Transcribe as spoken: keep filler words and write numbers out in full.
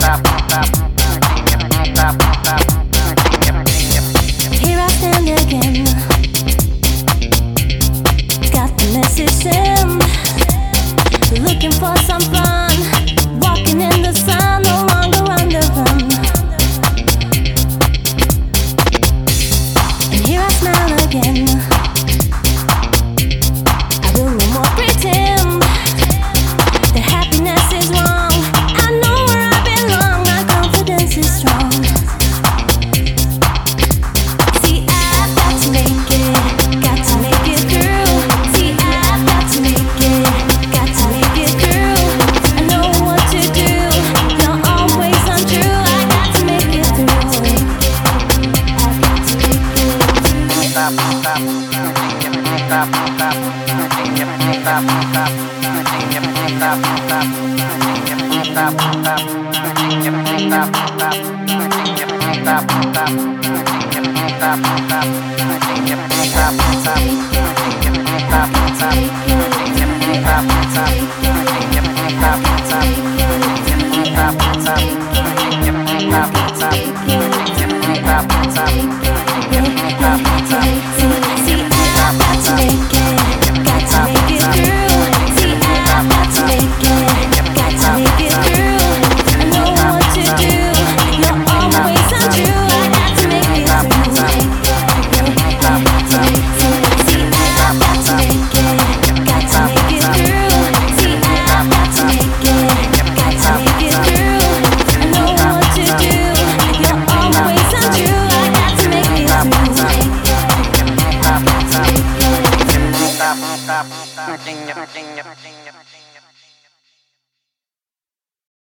Here I stand again, got the message sent, looking for some fun, walking in the sun, no longer on the run. And here I smile again, I will no more pretend that happiness is wrong. I know where I belong, my confidence is strong. See, I've got to make it, got to make it through. See, I've got to make it, got to make it through. I know what to do, you're always untrue. I got to make it through. I've got to make it through. Stop, stop, stop, stop, stop, stop. Stop, stop, stop, stop, stop, stop, stop, stop, stop, stop, stop,